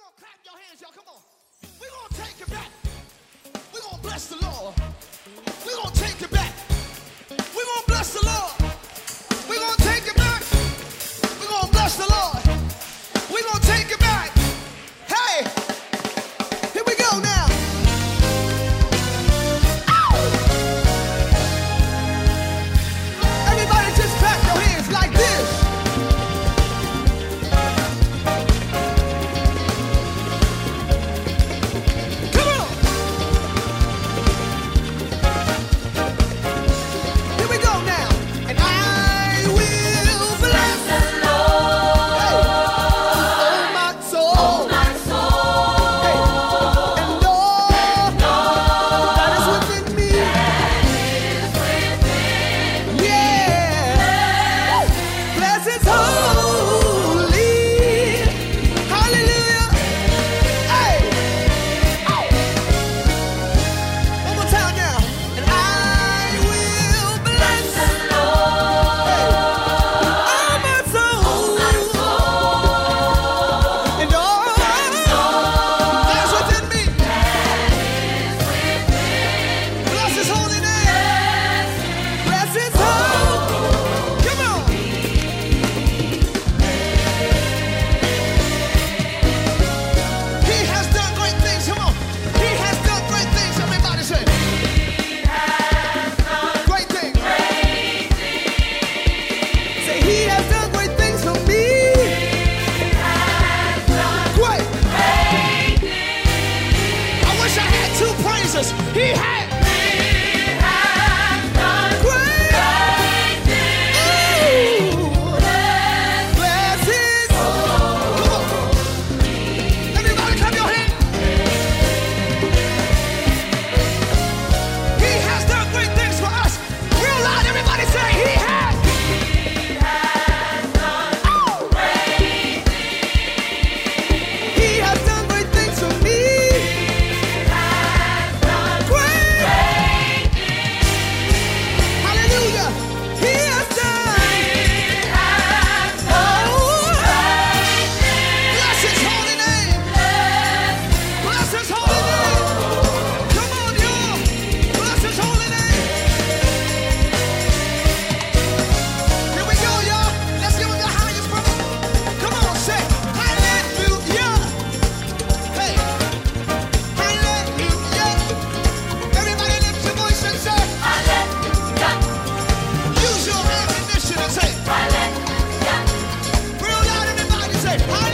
on, clap your hands, y'all. Come on. We're going to take it back. We're going to bless the Lord. We're going to take it back. We're going to bless the Lord. We're going to take it back. We're going to bless the Lord. We're going to take it back. Hey, here we go now. Ow! Everybody just clap your hands like this. He has done great things. Blessings. Come on. Everybody clap your hands. He has done great things for us. Real loud, everybody say He has done great things. He has done great things for me. Hallelujah.